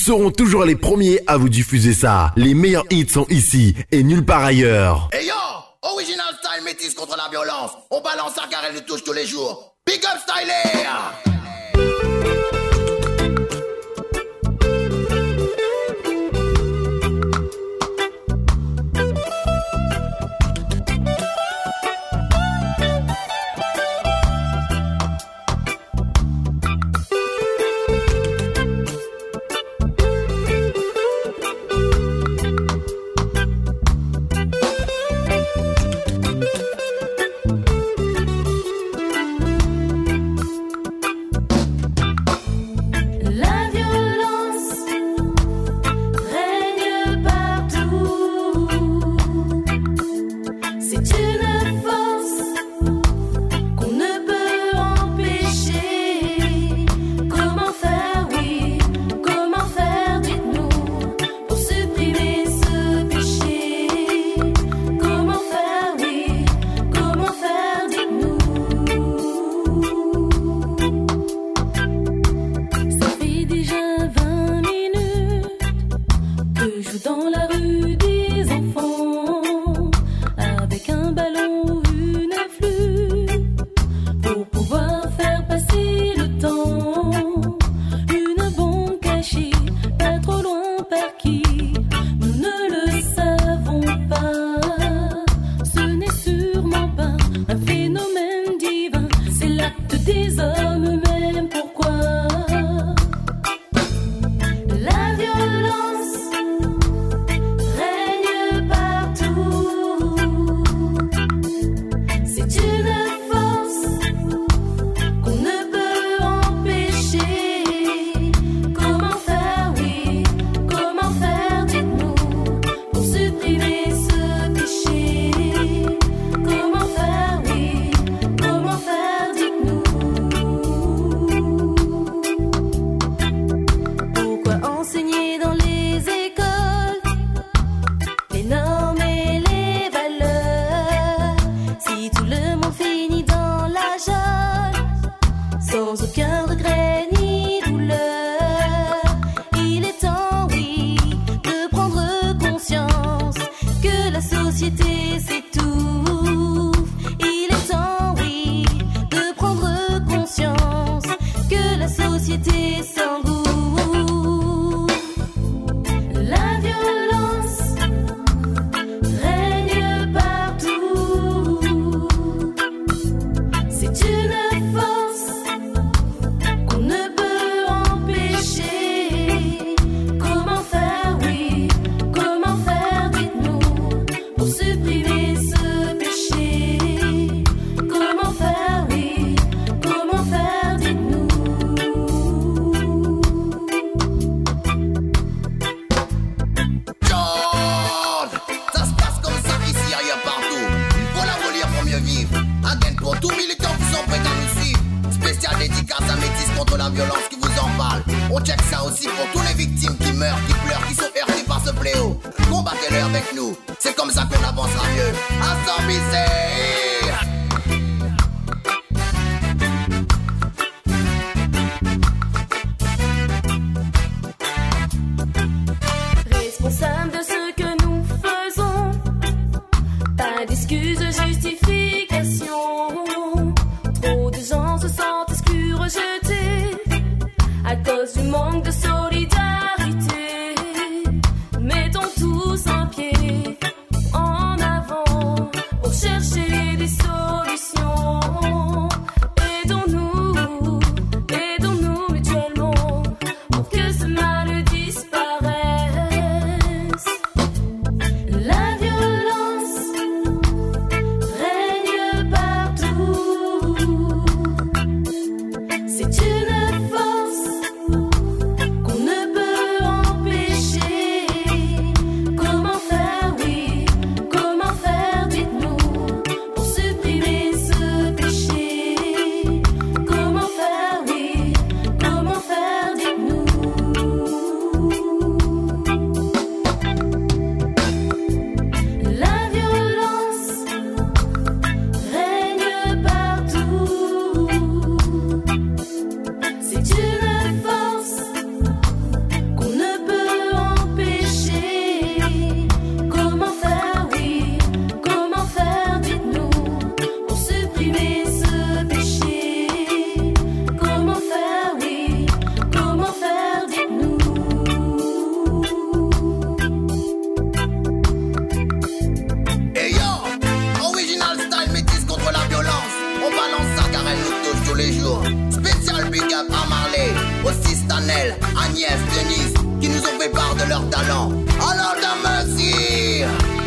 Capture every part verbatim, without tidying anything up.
serons toujours les premiers à vous diffuser ça. Les meilleurs hits sont ici et nulle part ailleurs. Hey yo, original style métis contre la violence. On balance ça car elle nous touche tous les jours. Big up stylé. Comment faire? leur talent. Alors dame merci.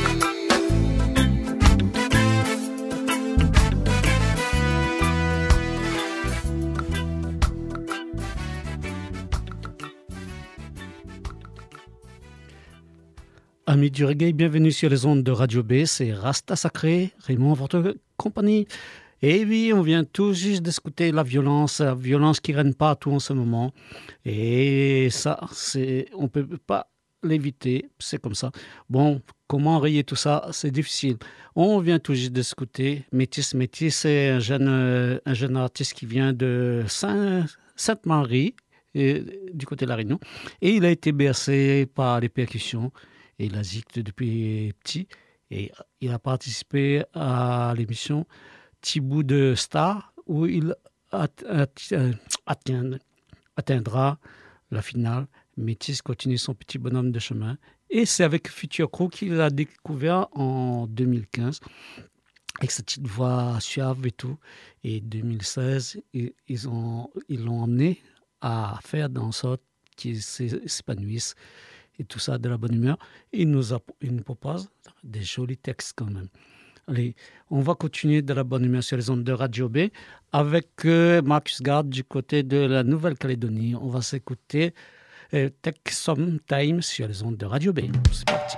Amis du reggae, bienvenue sur les ondes de Radio B, c'est Rasta Sacré, Raymond, votre compagnie. Et oui, on vient tout juste d'écouter la violence, la violence qui règne partout en ce moment. Et ça, c'est, on ne peut pas l'éviter, c'est comme ça. Bon, comment rayer tout ça, c'est difficile. On vient tout juste d'écouter Métis. Métis, c'est un jeune, un jeune artiste qui vient de Saint, Sainte-Marie, et, du côté de La Réunion. Et il a été bercé par les percussions. Et il a zigté depuis petit. Et il a participé à l'émission Petit bout de Star, où il atteindra, atteindra la finale. Métis continue son petit bonhomme de chemin. Et c'est avec Future Crew qu'il a découvert en deux mille quinze, avec sa petite voix suave et tout. Et deux mille seize, ils, ils, ont, ils l'ont emmené à faire en sorte qu'ils s'épanouissent. Et tout ça de la bonne humeur. Il nous, a, il nous propose des jolis textes quand même. Allez, on va continuer de la bonne humeur sur les ondes de Radio B avec euh, Marcus Garde du côté de la Nouvelle-Calédonie. On va s'écouter euh, Take Some Time sur les ondes de Radio B. C'est parti.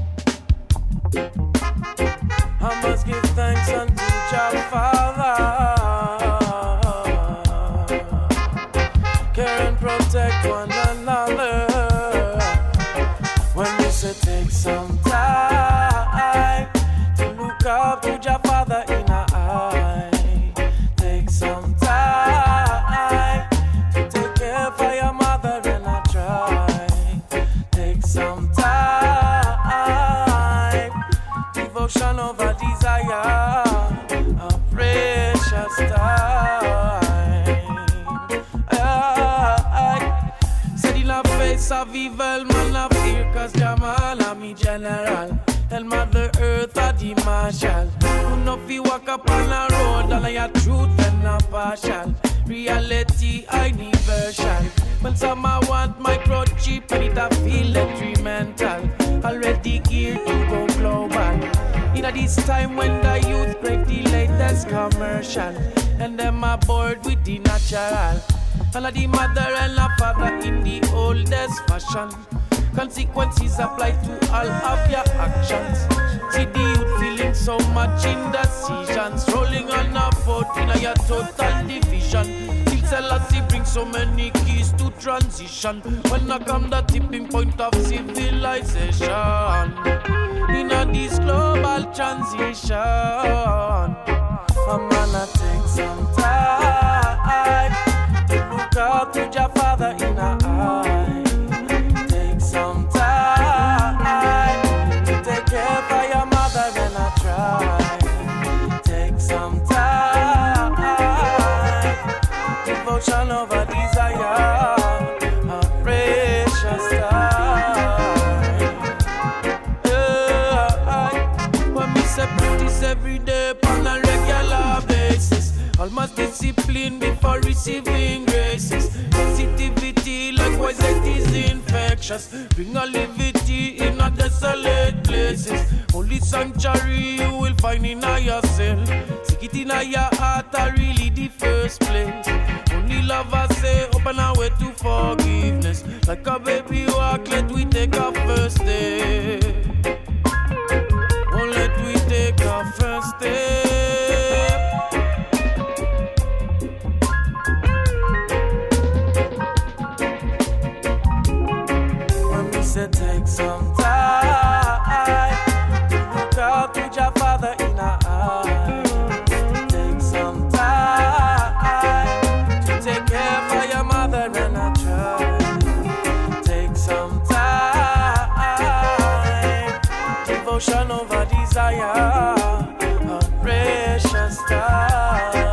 I must give thanks unto Jah Father. Care and protect one another. When we say take some time to look up to your Father in our eye, take some time to take care for your mother and I try, take some time, devotion over desire, a precious time. I said in the face of evil, man of fear, cause Jamal a me general. Tell Mother Earth a the marshal. Who no fi walk up on a road and I a truth and a partial. Reality I universal. When some a want microchip and it a feel detrimental. Already geared to go global. In a this time when the youth crave the latest commercial. And them a bored with the natural. And a the mother and the father in the oldest fashion. Consequences apply to all of your actions. See the youth feeling so much indecisions. Rolling on a foot in a your total division. Till Selassie brings so many keys to transition. When I come the tipping point of civilization. In a this global transition, I'm gonna take some time to look out to your Father in our eye. Take some time to take care for your mother when I try. Take some time, devotion over desire, a precious time. Yeah, when me say practice every day on a regular basis. Almost discipline before receiving graces. Sensitivity, likewise it is infectious. Bring a levity in a desolate places. Only sanctuary you will find in a yourself. Seek it in a your heart, are really the first place. Only love I say, open our way to forgiveness. Like a baby walk, let we take our first step. Oh, let we take our first step. Take some time to look out to your Father in our eye. Take some time to take care for your mother and I try. Take some time, devotion over desire, a precious time.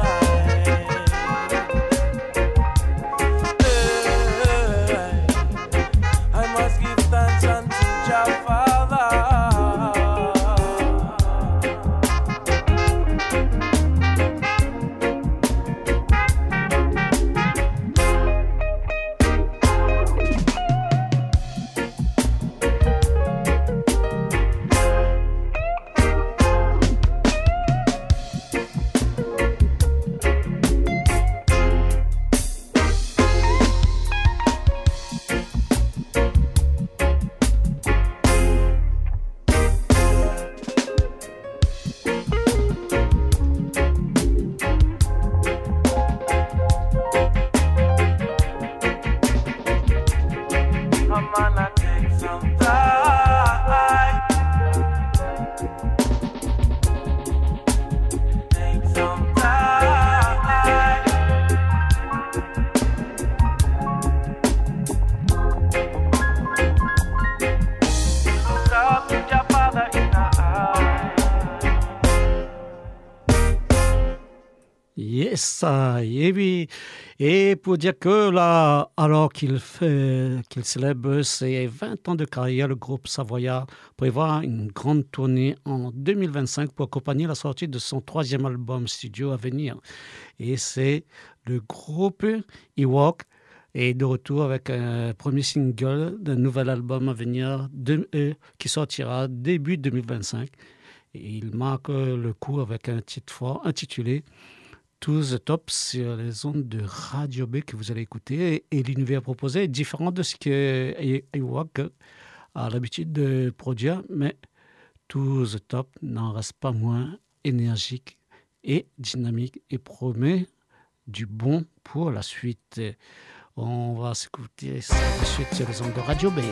Yes, et oui. Et pour dire que là, alors qu'il fait, qu'il célèbre ses vingt ans de carrière, le groupe Savoyard prévoit une grande tournée en deux mille vingt-cinq pour accompagner la sortie de son troisième album studio à venir. Et c'est le groupe Ewok est de retour avec un premier single d'un nouvel album à venir de, euh, qui sortira début deux mille vingt-cinq. Et il marque le coup avec un titre fort intitulé To the Top sur les ondes de Radio B que vous allez écouter. Et, et l'univers proposé est différent de ce que Ewok a l'habitude de produire, mais To the Top n'en reste pas moins énergique et dynamique et promet du bon pour la suite. On va s'écouter ça de suite sur les ondes de Radio B.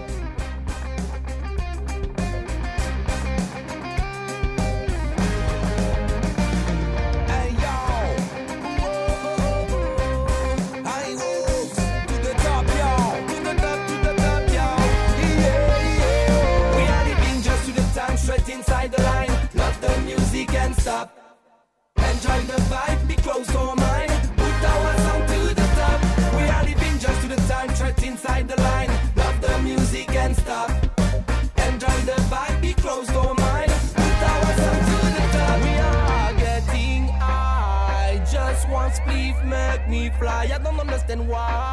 Inside the line, love the music and stop. Enjoy the vibe, be close to mine. Put our sound to the top. We are living just to the time, trapped inside the line. Love the music and stop. Enjoy the vibe, be close to mine. Put our sound to the top. We are getting high. Just one spliff make me fly. I don't understand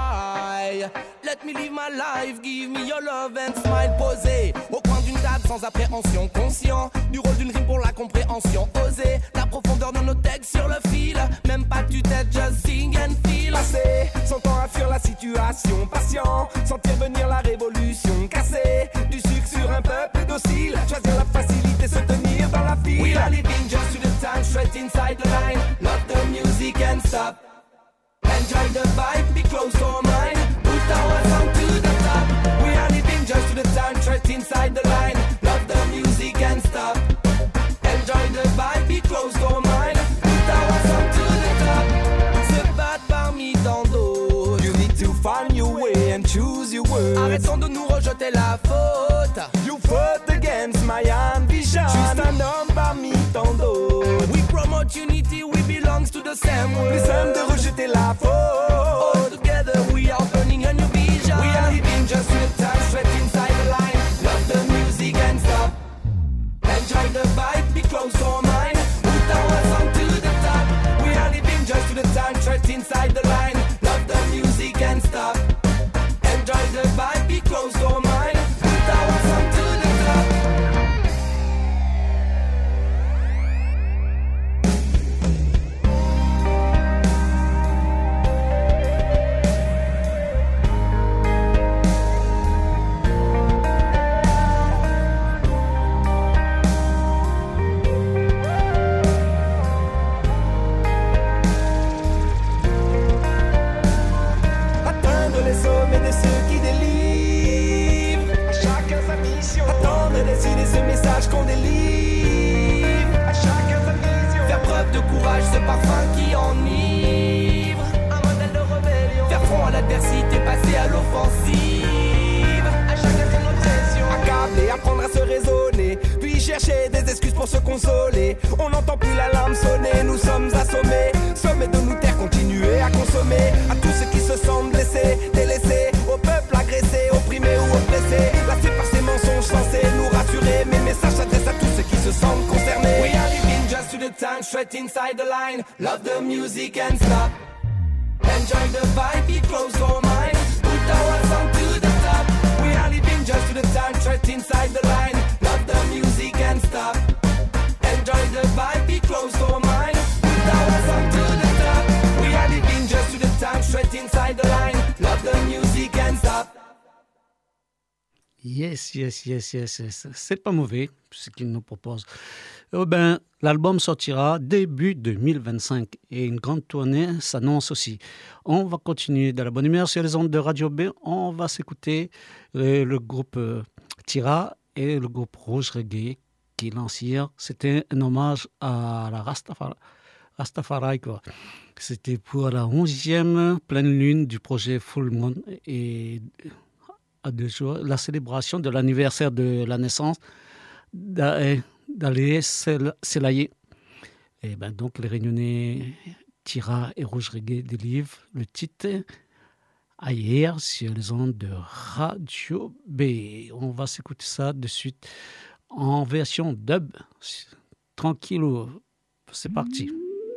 why. Let me live my life, give me your love and smile. Posé au coin d'une table sans appréhension, conscient du rôle d'une rime pour la compréhension. Oser la profondeur de nos textes sur le fil. Même pas tu t'aides, just sing and feel. Passer son temps à fuir la situation. Patient, sentir venir la révolution. Casser du sucre sur un peuple docile. Choisir la facilité, se tenir dans la file. We are living just to the time, straight inside the line. Love the music and stop. Enjoy the vibe, be close to mine. Put our sound to the top. We are living just to the time, trapped inside the line. Love the music and stop. Enjoy the vibe, be close to mine. Put our sound to the top. Se battre parmi tant d'autres. You need to find your way and choose your words. Arrêtons de nous rejeter la faute. You fought against my ambition. Juste un homme parmi tant d'autres. We promote unity, we belongs to the same world. Plus simple de rejeter la faute. All together we are burning a new vision. We are living just with the time, straight inside the line. Love the music and stop. Enjoy the vibe, be close to mine. Put our song to the top. We are living just to the time, straight inside the line. Love the music and stop. Enjoy the vibe, be close to mine. Put our song to the top. Qu'on délivre à chacun sa vision. Faire preuve de courage, ce parfum qui enivre. Un modèle de rébellion. Faire front à l'adversité, passer à l'offensive. À chacun son obsession. Accabler, apprendre à se raisonner. Puis chercher des excuses pour se consoler. On n'entend plus l'alarme sonner, nous sommes assommés. Sommet de nous taire, continuer à consommer. À tous ceux qui se sentent blessés, délaissés. Au peuple agressé, opprimé ou oppressé. Lassés par ces mensonges censés nous rassurer. Mes messages s'adressent à tous ceux qui se sentent concernés. We are living just to the time, straight inside the line. Love the music and stop. Enjoy the vibe, be close to mine. Put our song to the top. We are living just to the time, straight inside the line. Love the music and stop. Enjoy the vibe, be close to mine. Put our song to the top. We are living just to the time, straight inside the line. Love the music and stop. Yes, yes, yes, yes, yes. C'est pas mauvais ce qu'il nous propose. Eh ben, l'album sortira début deux mille vingt-cinq et une grande tournée s'annonce aussi. On va continuer de la bonne humeur sur les ondes de Radio B. On va s'écouter le, le groupe euh, Tira et le groupe Rouge Reggae qui lancèrent. C'était un hommage à la Rastafari, Rastafari quoi. C'était pour la onzième pleine lune du projet Full Moon et à deux jours, la célébration de l'anniversaire de la naissance d'Ali Selaye. Et ben donc les Réunionnais Tira et Rouge Reggae délivre le titre Ailleurs sur les ondes de Radio B. On va s'écouter ça de suite en version dub. Tranquillou. C'est parti.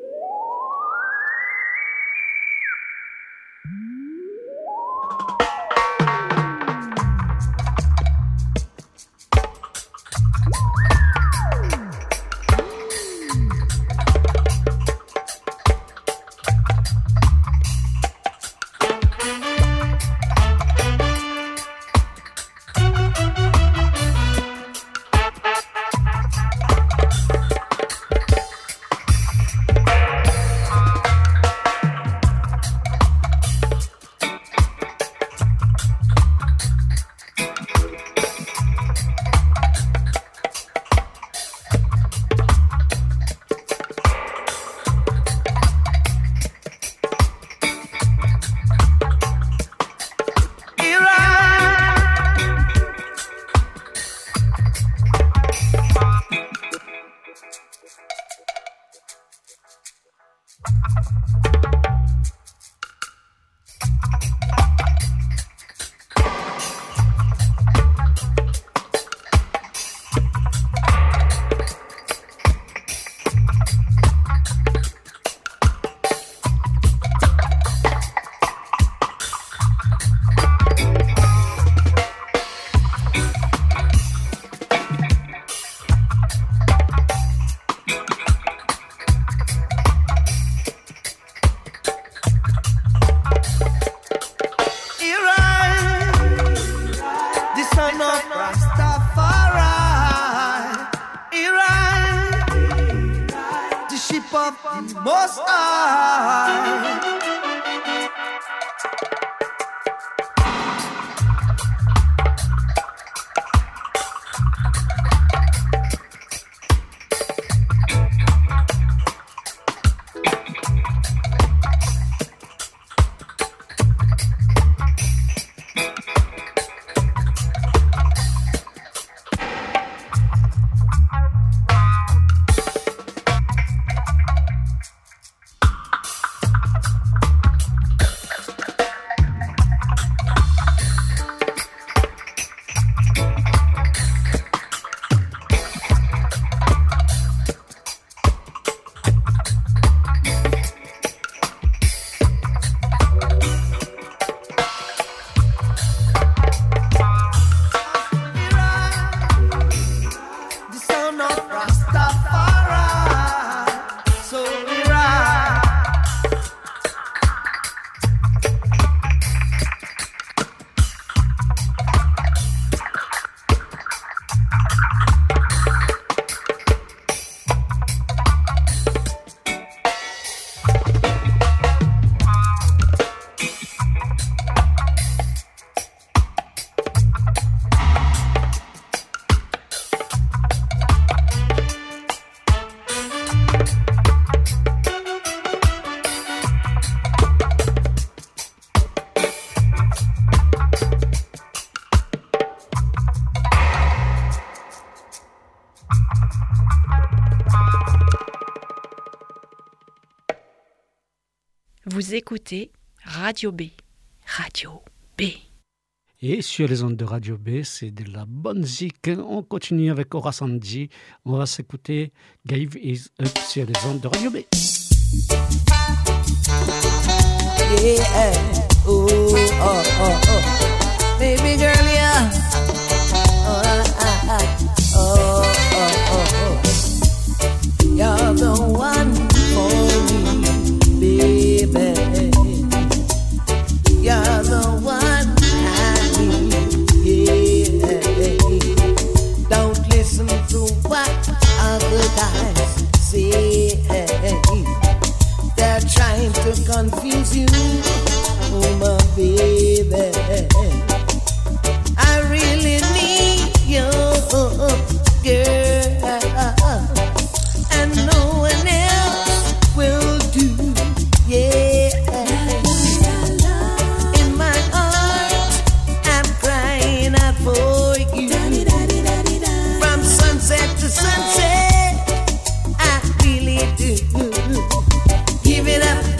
Vous écoutez Radio B. Radio B. Et sur les ondes de Radio B, c'est de la bonne zik. On continue avec Aura Sanji. On va s'écouter Give Is Up sur les ondes de Radio B. Yeah, oh, oh, oh, oh. Baby girl, yeah. Oh, ah, ah, oh, oh, oh, oh. You're the one for me, baby. You're the one I need, yeah. Don't listen to what other guys say. They're trying to confuse you, oh my baby. I really need you, girl, and no one else will do, yeah. In my heart, I'm crying out for you. From sunset to sunset, I really do. Give it up.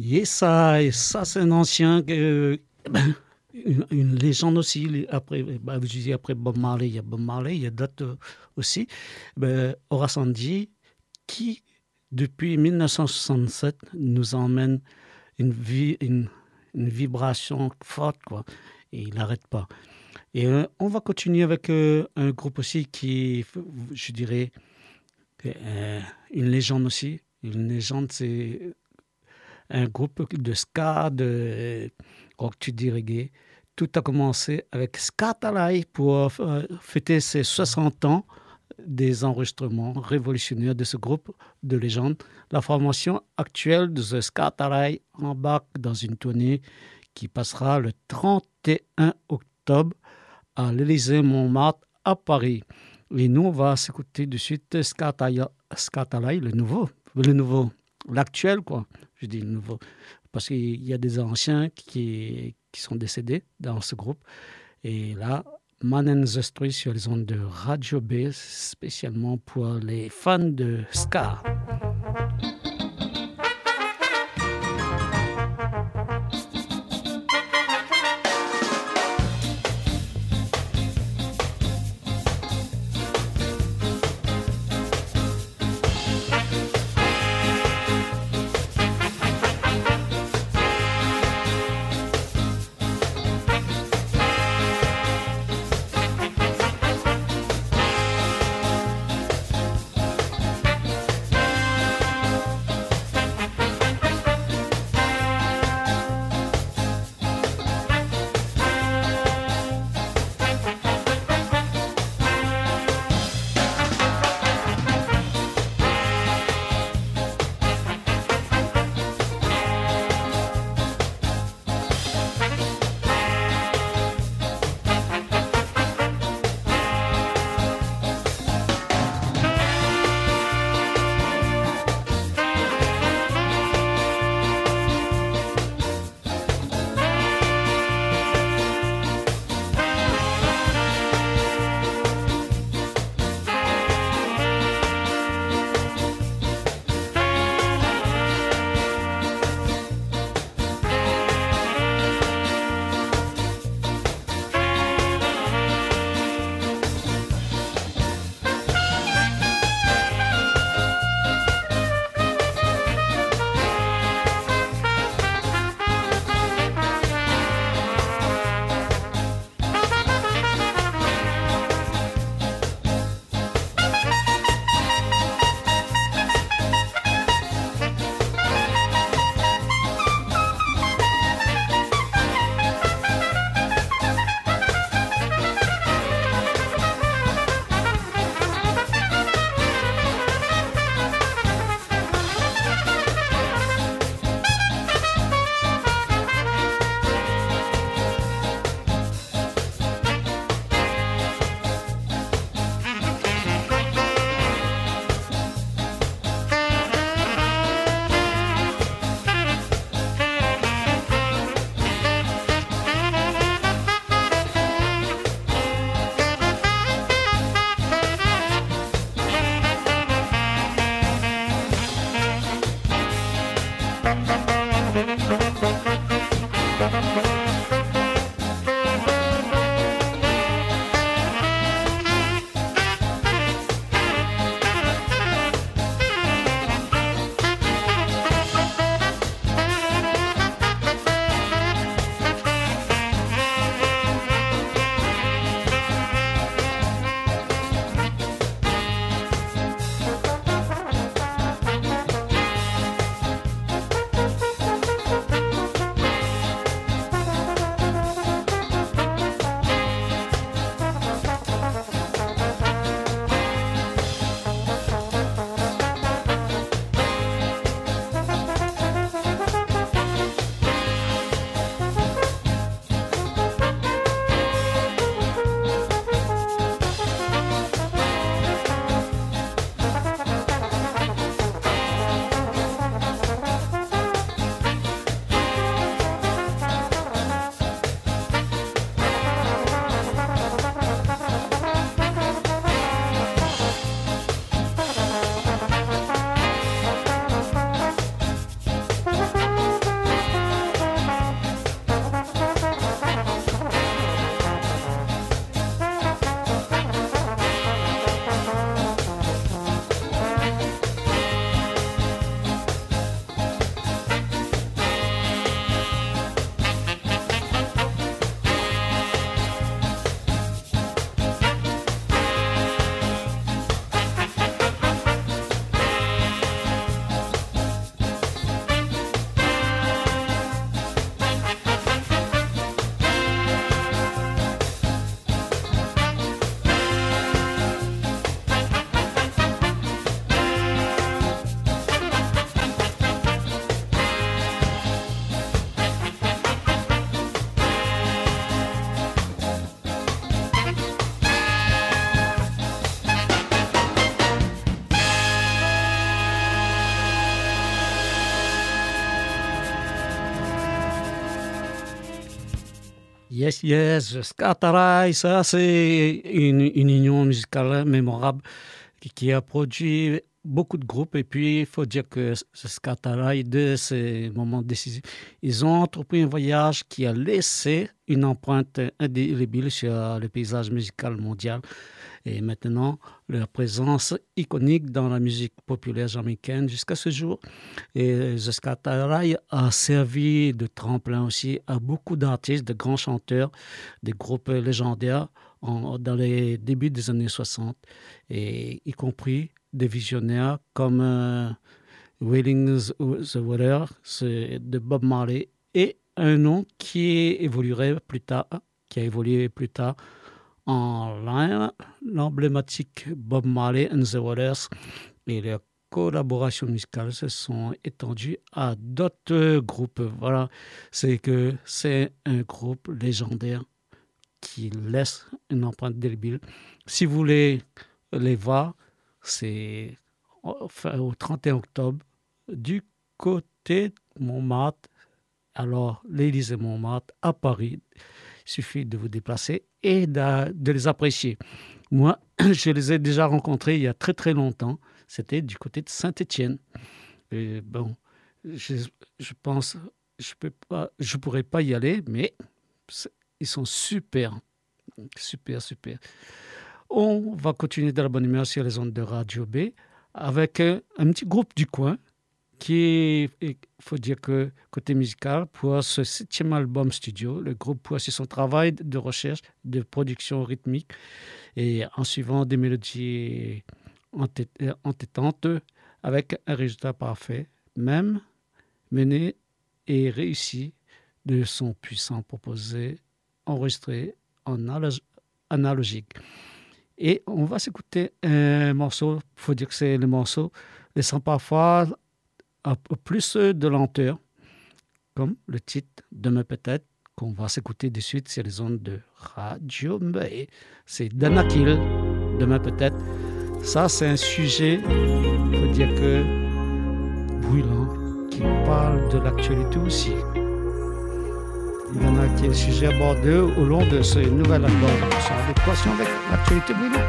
Et ça, et ça c'est un ancien, euh, une, une légende aussi. Après, bah, je dis après Bob Marley, il y a Bob Marley, il y a d'autres aussi. Ben, Horace Andy, qui depuis mille neuf cent soixante-sept nous emmène une, vie, une, une vibration forte, quoi. Et il n'arrête pas. Et euh, on va continuer avec euh, un groupe aussi qui, je dirais, euh, une légende aussi. Une légende, c'est un groupe de ska, de rock, tu dis reggae. Tout a commencé avec Skatalai pour euh, fêter ses soixante ans des enregistrements révolutionnaires de ce groupe de légende. La formation actuelle de The Skatalai embarque dans une tournée qui passera le trente et un octobre à l'Élysée-Montmartre à Paris. Et nous, on va s'écouter de suite Skatalai, le nouveau, le nouveau, l'actuel, quoi. Je dis le nouveau, parce qu'il y a des anciens qui, qui sont décédés dans ce groupe. Et là, Man and the Street sur les ondes de Radio B, spécialement pour les fans de ska. Thank Yes, yes, Scataray, ça c'est une, une union musicale mémorable qui, qui a produit beaucoup de groupes. Et puis, il faut dire que Scataray, de ces moments décisifs, ils ont entrepris un voyage qui a laissé une empreinte indélébile sur le paysage musical mondial. Et maintenant, leur présence iconique dans la musique populaire jamaïcaine jusqu'à ce jour. Et The Scataray a servi de tremplin aussi à beaucoup d'artistes, de grands chanteurs, des groupes légendaires en, dans les débuts des années soixante, et y compris des visionnaires comme euh, Wailing the Water de Bob Marley, et un nom qui évoluerait plus tard, qui a évolué plus tard en l'emblématique Bob Marley and the Wailers, et leurs collaborations musicales se sont étendues à d'autres groupes. Voilà, c'est que c'est un groupe légendaire qui laisse une empreinte indélébile. Si vous voulez les voir, c'est enfin, au trente et un octobre du côté de Montmartre, alors l'Élysée Montmartre à Paris. Il suffit de vous déplacer et de, de les apprécier. Moi, je les ai déjà rencontrés il y a très très longtemps. C'était du côté de Saint-Étienne. Et bon, je, je pense, je peux pas, je pourrais pas y aller, mais ils sont super, super, super. On va continuer de la bonne humeur sur les ondes de Radio B avec un, un petit groupe du coin qui, il faut dire que côté musical, pour ce septième album studio, le groupe poursuit son travail de recherche, de production rythmique, et en suivant des mélodies entêtantes avec un résultat parfait, même mené et réussi de son puissant proposé, enregistré en analogique. Et on va s'écouter un morceau, il faut dire que c'est le morceau, laissant parfois un peu plus de lenteur, comme le titre Demain peut-être, qu'on va s'écouter de suite sur les ondes de Radio B. C'est Danakil, Demain peut-être. Ça, c'est un sujet, il faut dire que brûlant, qui parle de l'actualité aussi. Danakil, sujet abordé au long de ce nouvel album, en adéquation avec l'actualité brûlante.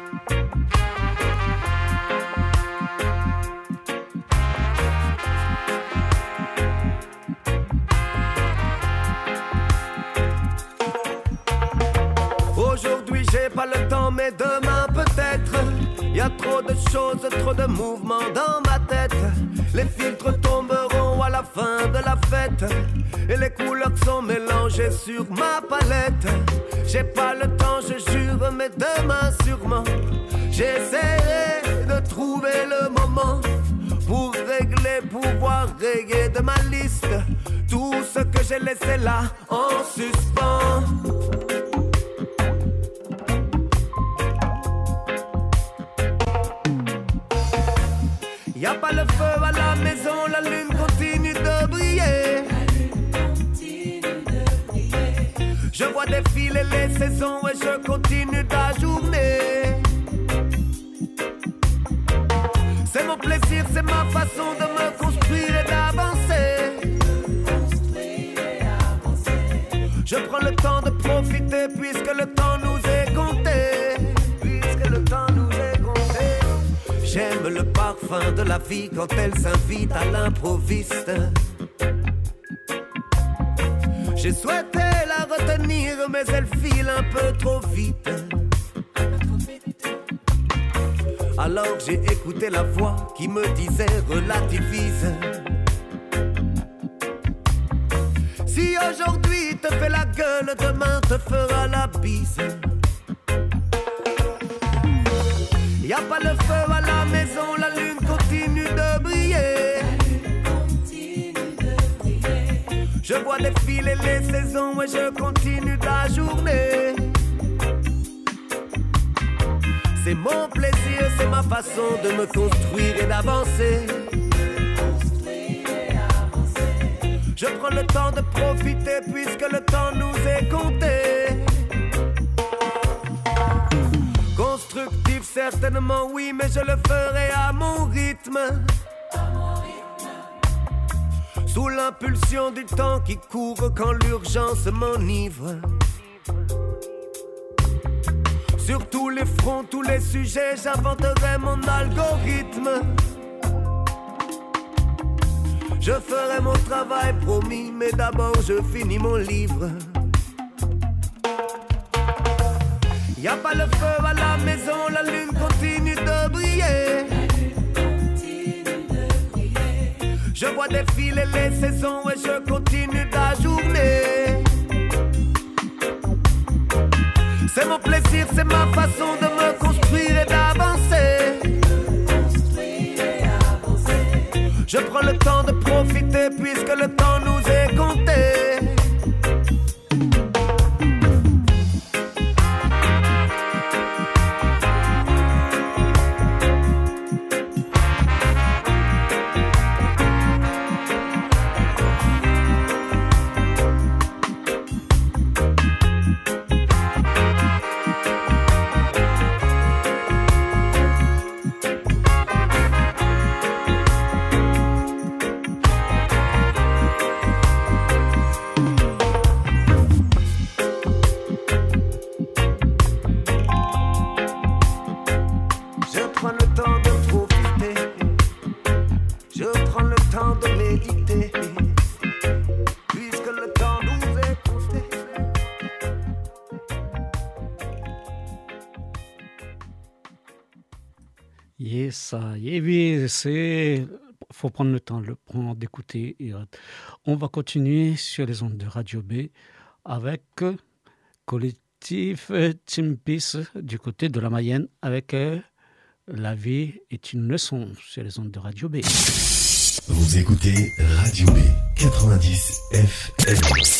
Pas le temps, mais demain peut-être. Y a trop de choses, trop de mouvements dans ma tête. Les filtres tomberont à la fin de la fête, et les couleurs sont mélangées sur ma palette. J'ai pas le temps, je jure, mais demain sûrement j'essaierai de trouver le moment pour régler, pouvoir rayer de ma liste tout ce que j'ai laissé là en suspens. Y'a pas le feu à la maison, la lune continue de briller. Je vois défiler les saisons et je continue la journée. C'est mon plaisir, c'est ma façon de me construire et d'avancer. Je prends le temps de profiter puisque le temps nous est compté. Puisque le temps nous est compté. J'aime le parfum de la vie quand elle s'invite à l'improviste. J'ai souhaité la retenir, mais elle file un peu trop vite. Alors j'ai écouté la voix qui me disait relativise. Si aujourd'hui te fait la gueule, demain te fera la bise. Y'a pas le feu à la maison, la lune continue de briller. Je vois défiler les saisons et je continue la journée. C'est mon plaisir, c'est ma façon de me construire et d'avancer. Je prends le temps de profiter puisque le temps nous est compté. Constructif certainement oui, mais je le ferai à mon rythme. sous l'impulsion du temps qui court quand l'urgence m'enivre. Sur tous les fronts, tous les sujets, j'inventerai mon algorithme. Je ferai mon travail promis, mais d'abord je finis mon livre. Y'a pas le feu à la maison, la lune continue de briller. Je vois défiler les saisons et je continue la journée. C'est mon plaisir, c'est ma façon de me construire et d'avancer. Je prends le temps de profiter puisque le temps nous est compté. Ça y est, oui, c'est faut prendre le temps, le prendre, d'écouter. On va continuer sur les ondes de Radio B avec collectif Team Peace du côté de la Mayenne avec La vie est une leçon sur les ondes de Radio B. Vous écoutez Radio B quatre-vingt-dix F M.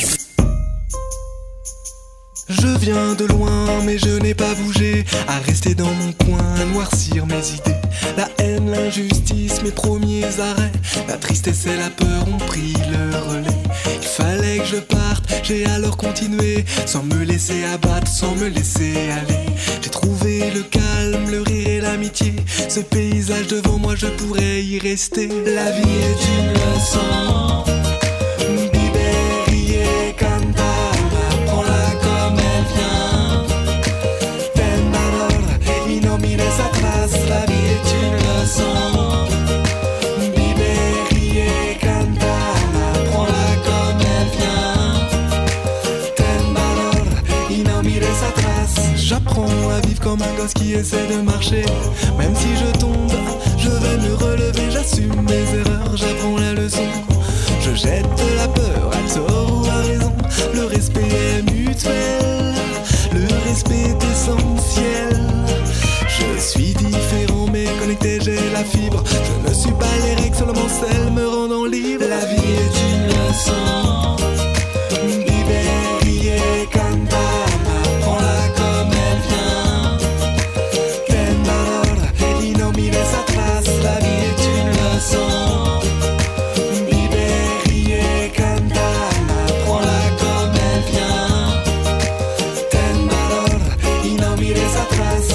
Je viens de loin mais je n'ai pas bougé, à rester dans mon coin, noircir mes idées. La haine, l'injustice, mes premiers arrêts, la tristesse et la peur ont pris le relais. Il fallait que je parte, j'ai alors continué, sans me laisser abattre, sans me laisser aller. J'ai trouvé le calme, le rire et l'amitié, ce paysage devant moi je pourrais y rester. La vie est une leçon, vivere et cantar, prends-la comme elle vient. Ten valor y no mires atrás, la vie est une leçon. Vivere et cantar, prends-la comme elle vient. Ten valor y no mires atrás. J'apprends à vivre comme un gosse qui essaie de marcher. Même si je tombe, je vais me relever, j'assume mes erreurs, j'apprends la leçon. Je jette la peur, à tort ou à raison. Le respect est mutuel, le respect est essentiel. Je suis différent mais connecté, j'ai la fibre. Je ne suis pas lyrique, seulement celle me rendant libre. La vie est une leçon. Vivere et cantar, prends-la comme elle vient. Ten valor y no mires atrás, la vie est une leçon. Vivere et cantar, prends-la comme elle vient. Ten valor y no mires atrás.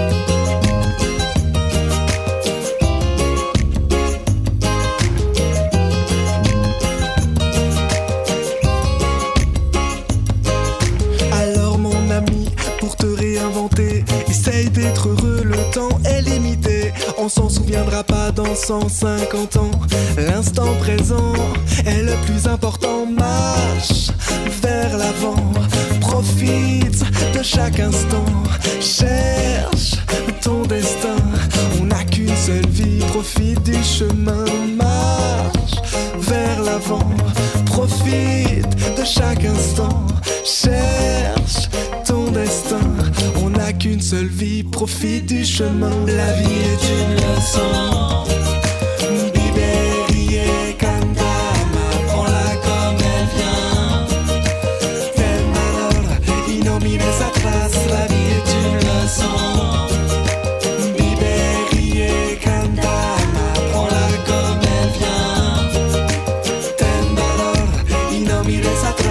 Alors mon ami, pour te réinventer, essaye d'être heureux, le temps est limité. On s'en souviendra pas dans cent cinquante ans. L'instant présent est le plus important. Marche vers l'avant, profite de chaque instant. Cherche ton destin, on n'a qu'une seule vie, profite du chemin. Marche vers l'avant, profite de chaque instant. Cherche ton destin, on n'a qu'une seule vie, profite du chemin. La vie est une leçon. Vivere et cantar, prends-la comme elle vient. Ten valor y no mires atrás, la vie est une leçon. Vivere et cantar, prends-la comme elle vient. Ten valor y no mires atrás.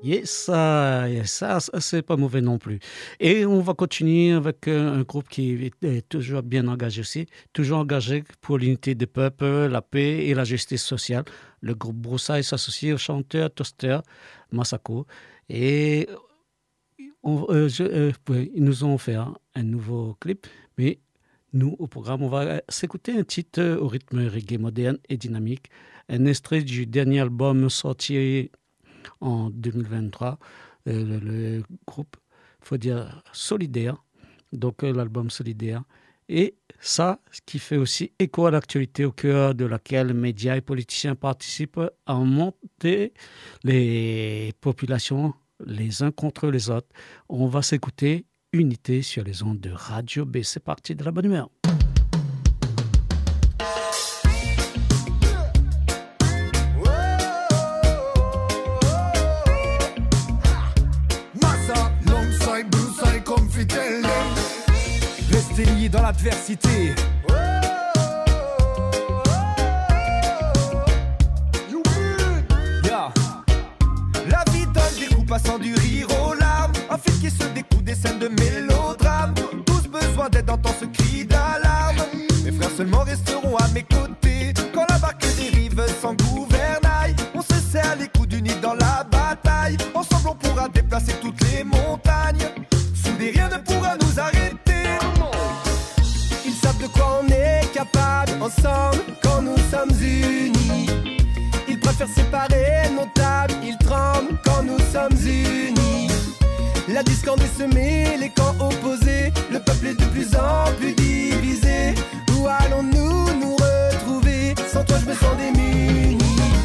Yes, ça, yes, ça, c'est pas mauvais non plus. Et on va continuer avec un groupe qui est toujours bien engagé aussi, toujours engagé pour l'unité des peuples, la paix et la justice sociale. Le groupe Broussailles s'associe au chanteur Toaster Masako. Et on, euh, je, euh, ils nous ont fait un, un nouveau clip, mais nous, au programme, on va s'écouter un titre au rythme reggae moderne et dynamique, un extrait du dernier album sorti en deux mille vingt-trois, euh, le, le groupe, il faut dire, Solidaire, donc euh, l'album Solidaire. Et ça, ce qui fait aussi écho à l'actualité au cœur de laquelle médias et politiciens participent à monter les populations les uns contre les autres. On va s'écouter Unité sur les ondes de Radio B. C'est parti de la bonne humeur. Restez liés dans l'adversité. Yeah. La vie donne des coups passant du rire aux larmes. Un film qui se découle des scènes de mélodrame. Tous besoin d'aide entend ce cri d'alarme. Mes frères seulement resteront à mes côtés. Quand la barque dérive sans gouvernail, on se serre les coudes unis dans la bataille. Ensemble on pourra déplacer toutes les montagnes. Soudés rien ne pourra nous arrêter. Ils savent de quoi on est capable ensemble quand nous sommes unis. Ils préfèrent séparer nos tables, ils tremblent quand nous sommes unis. La discorde est semée, les camps opposés, le peuple est de plus en plus divisé. Où allons-nous nous retrouver? Sans toi je me sens démuni.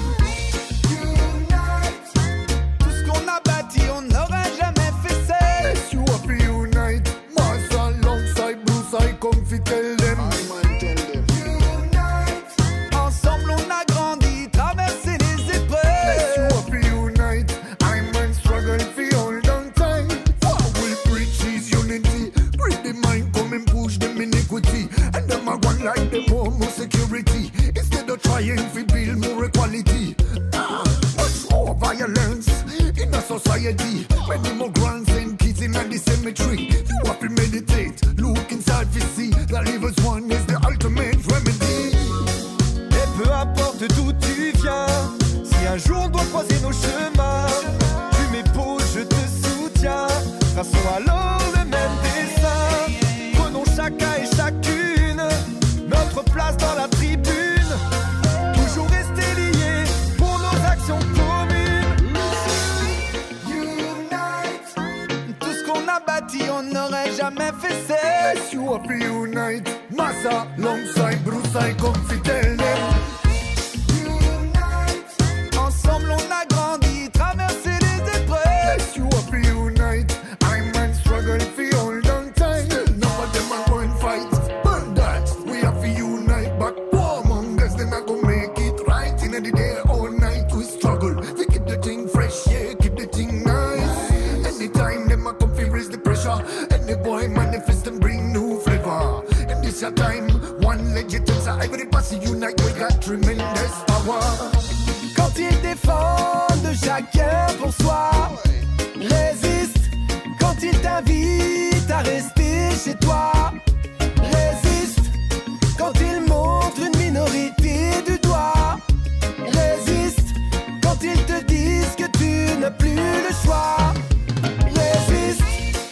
Tout ce qu'on a bâti, on n'aura jamais fait ça. Yes, you have to unite. Mass alongside Bruce, I come fi tell them. I man tell them. Unite. Ensemble on a grandi, traversé les épreuves. Yes, you have to unite. I man struggle fi hold on tight. What will preach is unity. Break the mind, come and push them iniquity. And them a one like them more, more security. Instead of trying to build more equality. Ah, much more violence in a society. Many more grants and kids in the cemetery. You have to meditate, look inside to see that livers one is the ultimate remedy. Et peu importe d'où tu viens, si un jour on doit croiser nos chemins, tu m'épaules, je te soutiens. Traçons alors le même dessin. Prenons chacun et chacune notre place dans la tribune. Toujours rester liés pour nos actions communes. Unite. Tout ce qu'on a bâti, on n'aurait jamais fait ça. Yes, you have to unite. Massa alongside Bruce, I come fi tell them. Unite. Ensemble on a grandi, traversé les épreuves. Yes, you have to unite. I man struggle fi hold on tight. Still none of them are going fight. But that we have to unite. But war mongers they not gonna make it right. In the day all night we struggle. We keep the thing fresh, yeah, keep the thing nice. Anytime them a come fi raise the pressure. Any boy manifest and bring new flavor. In this your time, one legit inside every pass unite. We got tremendous power. Quand ils défendent chacun pour soi, résiste. Quand ils t'invitent à rester chez toi, résiste. Quand ils montrent une minorité du doigt, résiste. Quand ils te disent que tu n'as plus le choix, résiste.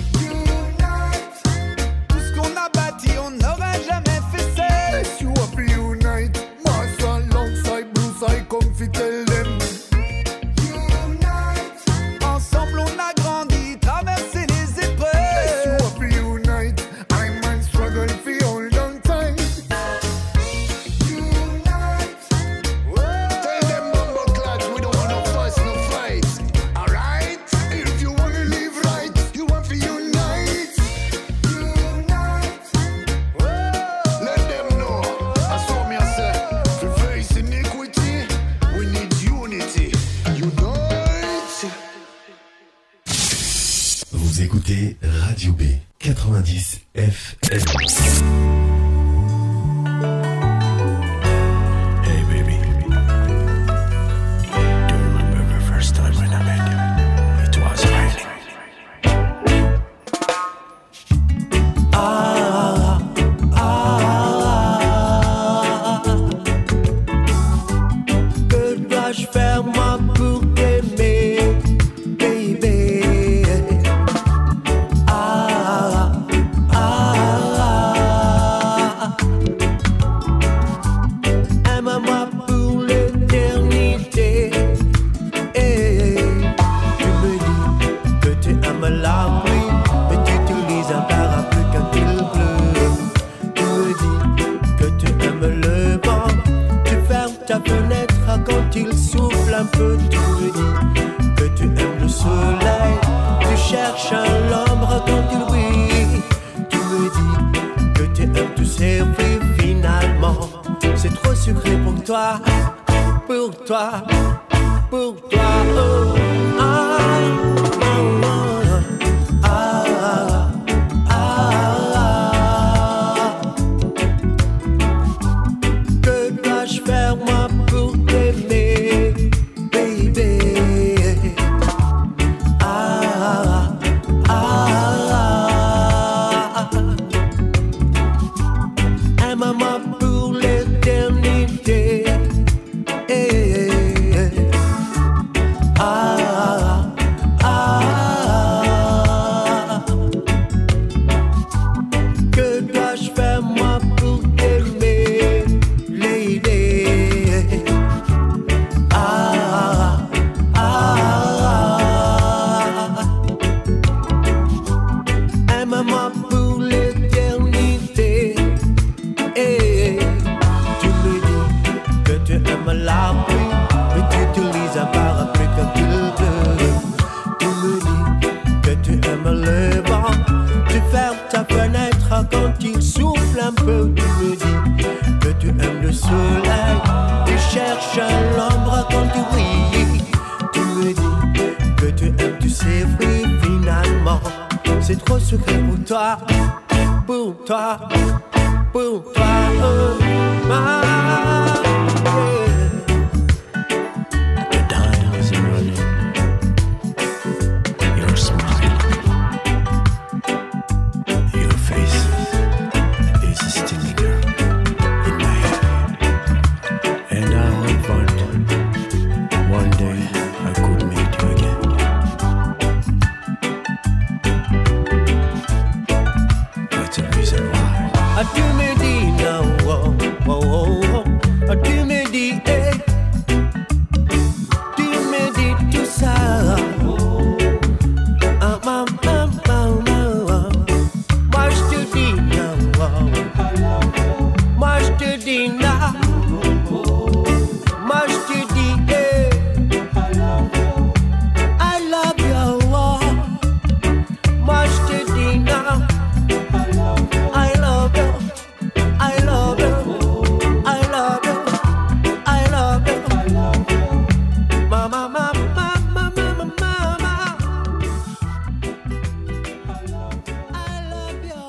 Tout ce qu'on a bâti, on n'aura jamais fait ça. Yes, you have to unite. Mass alongside Bruce, I come fi tell them. Unite. Ensemble on a grandi, traversé les épreuves. Yes, you have to unite. I man struggle fi hold on tight. Unite. Tell them bumbo clads we don't want no fuss, no fight. Alright? If you wanna live right, you want to unite. Unite. Let them know. I saw me I say, to face iniquity, we need unity. Unite. Vous écoutez Radio B quatre-vingt-dix F M. Hey baby, do you remember the first time when I met you? pour toi, pour toi, oh, ah, oh, oh, ah, ah, que dois-je faire moi pour t'aimer, baby, ah, ah, aime-moi pour l'éternité. Ah, ah, que dois-je faire moi pour t'aimer, lady? Ah, ah, aime-moi pour l'éternité. Hey, tu me dis que tu aimes la pluie, mais tu utilises un parapluie comme tu le veux. Tu me dis que tu aimes le vent, tu fermes ta fenêtre quand il souffle un peu. Tu me dis que tu aimes le soleil, tu cherches l'ombre quand tu ris. Tu me dis que tu aimes, tu sais, oui, finalement, c'est trop secret pour toi, pour toi, pour toi, oh, ma, yeah. The dials are running. Your smile, your face is stinging girl in my head, and I want one day I could meet you again. That's the reason why. Ah, tu me dis non, oh, oh, oh, oh. Ah, tu me dis, hey. Tu me dis tout ça. Ah, ma, ma, ma, ma. Moi je te dis non, oh. Moi je te dis non. Moi je te dis, hey. I love you, oh. Moi je te dis non. I love you, I love you, I love you, I love you, mama, mama, mama, mama, mama, I love you.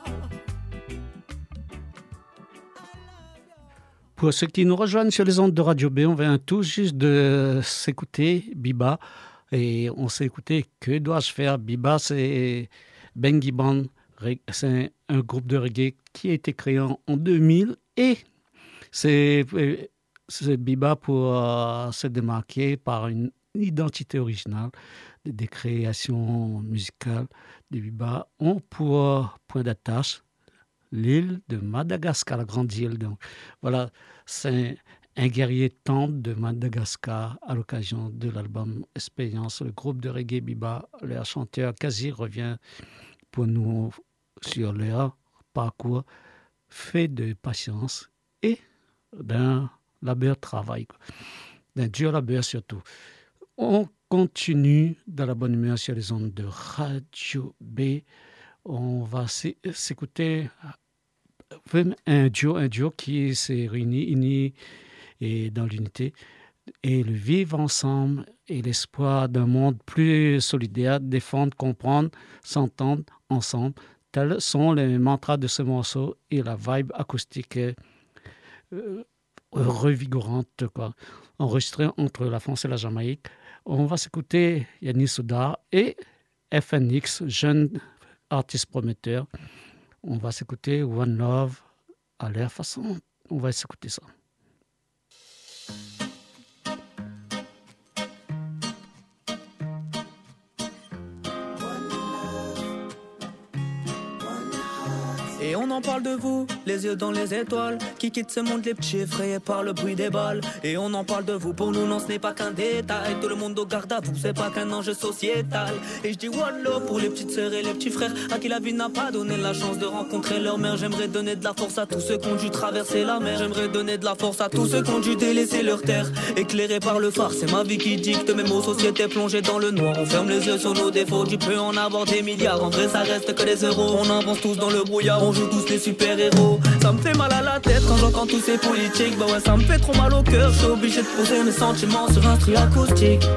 Pour ceux qui nous rejoignent sur les ondes de Radio B, on vient tout juste de s'écouter Biba. Et on s'est écouté Que dois-je faire? Biba, c'est Bengi Band. C'est un groupe de reggae qui a été créé en, en deux mille. Et c'est, c'est Biba pour euh, se démarquer par une identité originale. Des créations musicales de Biba ont pour euh, point d'attache l'île de Madagascar, la grande île. Donc, voilà, c'est un guerrier tendre de Madagascar à l'occasion de l'album Expérience. Le groupe de reggae Biba, leur chanteur Kazi revient pour nous sur leur parcours fait de patience et d'un labeur travail, d'un dur labeur surtout. On continue dans la bonne humeur sur les ondes de Radio B. On va s'écouter un duo, un duo qui s'est réuni, uni et dans l'unité, et le vivre ensemble et l'espoir d'un monde plus solidaire, défendre, comprendre, s'entendre ensemble. Tels sont les mantras de ce morceau et la vibe acoustique euh, revigorante, quoi. Enregistré entre la France et la Jamaïque. On va s'écouter Yannis Souda et F N X, jeune artiste prometteur. On va s'écouter One Love à leur façon. On va s'écouter ça. Et on en parle de vous, les yeux dans les étoiles, qui quitte ce monde les petits effrayés par le bruit des balles. Et on en parle de vous, pour nous non ce n'est pas qu'un détail. Tout le monde au garde à vous, c'est pas qu'un enjeu sociétal. Et je dis one love pour les petites sœurs et les petits frères à qui la vie n'a pas donné la chance de rencontrer leur mère. J'aimerais donner de la force à tous ceux qui ont dû traverser la mer. J'aimerais donner de la force à tous ceux qui ont dû délaisser leur terre. Éclairés par le phare, c'est ma vie qui dicte mes mots, société plongée dans le noir. On ferme les yeux sur nos défauts, tu peux en avoir des milliards. En vrai ça reste que des euros, on avance tous dans le brouillard. On joue tous les super-héros. Ça me fait mal à la tête quand j'entends tous ces politiques. Bah ouais, ça me fait trop mal au cœur, je suis obligé de poser mes sentiments sur un style acoustique.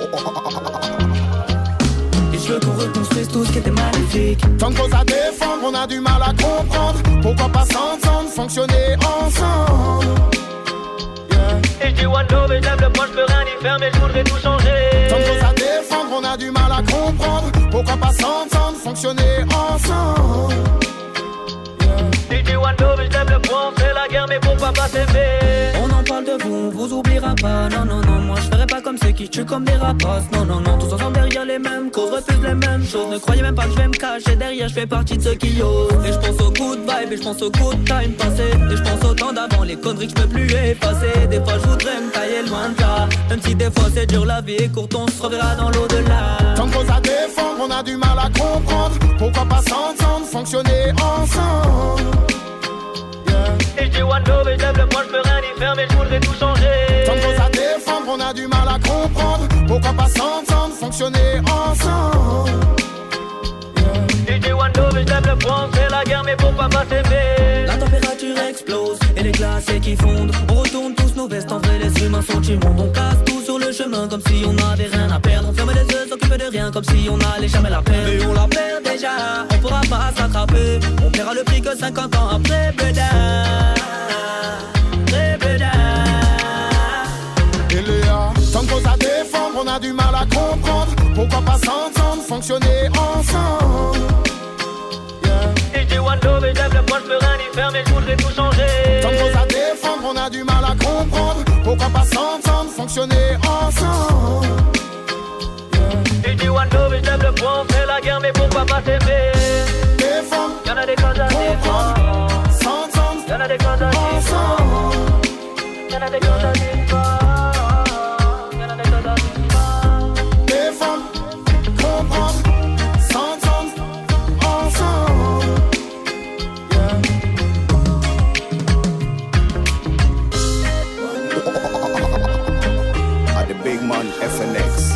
Et je veux qu'on reconstruise tout ce qui était magnifique. Tant de choses à défendre, on a du mal à comprendre. Pourquoi pas s'entendre, fonctionner ensemble? Et je dis one love et j'aime le point, je peux rien y faire mais je voudrais tout changer. Tant de choses à défendre, on a du mal à comprendre. Pourquoi pas s'entendre, fonctionner ensemble? Et je dis one love et j'aime le point, on fait la guerre mais pourquoi pas s'aimer? On en parle de vous, on vous oubliera pas. Non, non, non, moi je ferai pas comme ceux qui tuent comme des rapaces. Non, non, non, tous ensemble derrière les mêmes causes, refusent les mêmes choses. Ne croyez même pas que je vais me cacher derrière, je fais partie de ceux qui osent. Et je pense aux good vibes et je pense aux good time passés. Et je pense au temps d'avant, les conneries que je peux plus effacer. Des fois je voudrais me tailler loin de là. Même si des fois c'est dur, la vie est courte, on se reverra dans l'au-delà. Tant de choses à défendre, on a du mal à comprendre. Pourquoi pas s'entendre, fonctionner ensemble? Et je dis one love et j'aime le point, je peux rien y faire mais je voudrais tout changer. Tant de choses à défendre, on a du mal à comprendre. Pourquoi pas s'entendre, fonctionner ensemble? Et je dis one love et j'aime le point, on fait la guerre mais pourquoi pas s'aimer? La température explose et les glaciers qui fondent. On retourne tous nos vestes, en vrai les humains sont immondes. On casse tout sur le chemin comme si on n'avait rien à perdre. On ferme les yeux, s'occupe de rien comme si on n'allait jamais la perdre. Et on la perd déjà, on pourra pas s'attraper. On paiera le prix que cinquante ans après, bédin. Tant de choses à défendre, on a du mal à comprendre. Pourquoi pas s'entendre, fonctionner ensemble? Et je dis one love et j'aime le point, je peux rien y faire mais je voudrais tout changer. Tant de choses à défendre, on a du mal à comprendre. Pourquoi pas s'entendre, fonctionner ensemble? Et je dis one love et j'aime le point, on fait la guerre mais pourquoi pas s'aimer? Défendre, y'en a des causes à défendre. S'entendre, y'en a des causes à défendre. Y'en a des causes à défendre. Big Man F N X.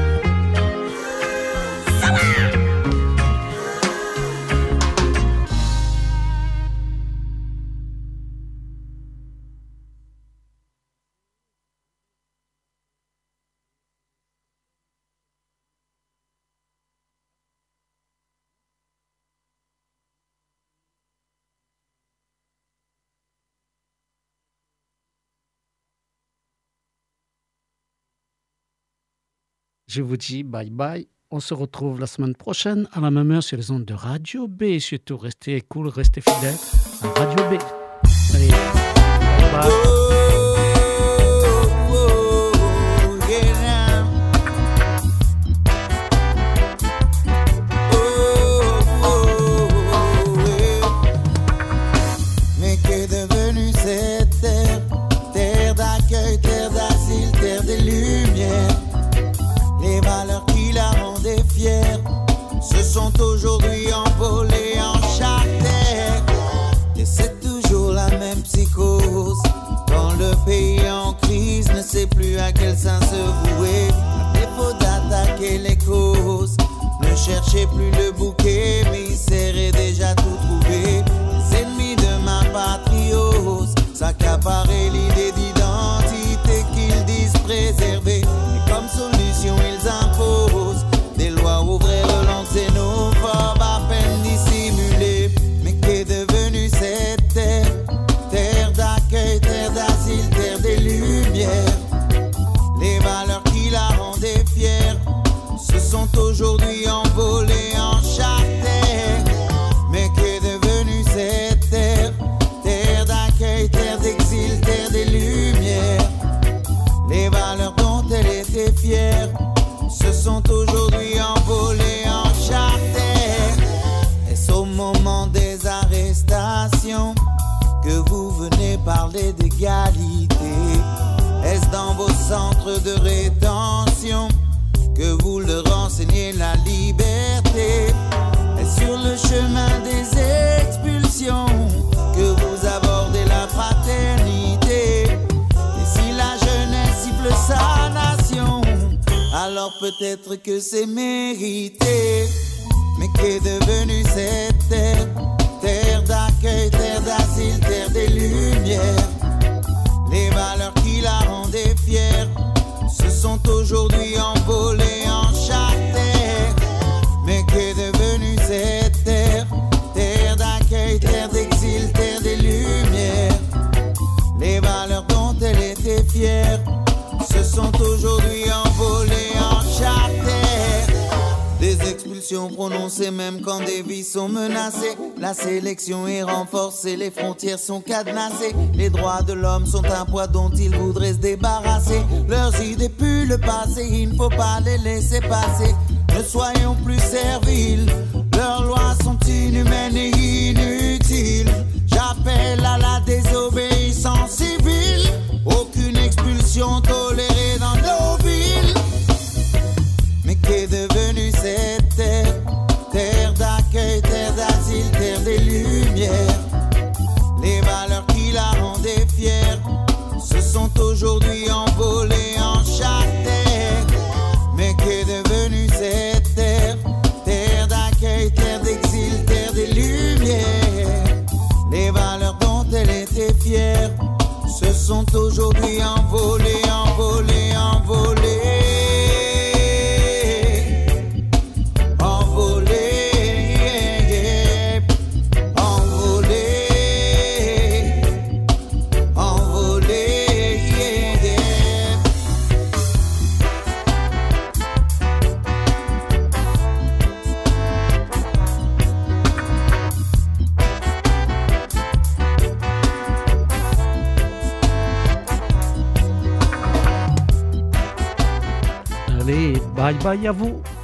Je vous dis bye bye. On se retrouve la semaine prochaine à la même heure sur les ondes de Radio B. Et surtout, restez cool, restez fidèles à Radio B. Allez, bye bye. Mais qu'est devenue cette terre? Terre d'accueil, terre d'asile, terre des lumières. Les valeurs qui la rendaient fière se sont aujourd'hui envolées en charter. Et c'est toujours la même psychose. Quand le pays en crise ne sait plus à quel sein se vouer. À défaut d'attaquer les causes, ne cherchez plus le bouquet, misère est déjà tout trouvé. Les ennemis de ma patriose s'accaparer l'idée d'identité qu'ils disent préserver. Et comme solution ils imposent des lois ouvrières longues xénophobes à peine dissimulées. Mais qu'est devenue cette terre? Terre d'accueil, terre d'asile, terre des lumières. Les valeurs qui la rendaient fière se sont aujourd'hui envolées en charter. Mais qu'est devenue cette terre? Terre d'accueil, terre d'exil, terre des lumières. Les valeurs dont elle était fière se sont aujourd'hui envolées en charter. Est-ce au moment des arrestations que vous venez parler d'égalité? Est-ce dans vos centres de rétention que vous leur enseignez la liberté? Est-ce sur le chemin des expulsions que vous abordez la fraternité? Et si la jeunesse siffle sa nation, alors peut-être que c'est mérité. Mais qu'est devenue cette terre? terre d'accueil, terre d'asile, terre des lumières. Les valeurs qui la rendaient fière se sont aujourd'hui envolées en chaque terre. Mais qu'est devenue cette terre? Terre d'accueil, terre d'exil, terre des lumières. Les valeurs dont elle était fière se sont aujourd'hui envolées en chaque terre. Des expulsions prononcées même quand des vies sont menacées. La sélection est renforcée, les frontières sont cadenassées. Les droits de l'homme sont un poids dont ils voudraient se débarrasser. Leurs idées puent le passé, il ne faut pas les laisser passer. Ne soyons plus serviles, leurs lois sont inhumaines et inutiles. J'appelle à la désobéissance civile. Aucune expulsion tolérée dans nos villes. Mais qu'est devenue cette terre? Terre d'accueil, terre d'asile, terre des lumières. Les valeurs qui la rendaient fière se sont aujourd'hui envolées en chaque terre. Mais qu'est devenue cette terre? Terre d'accueil, terre d'exil, terre des lumières. Les valeurs dont elle était fière se sont aujourd'hui envolées, envolées, envolées. Bye bye à vous.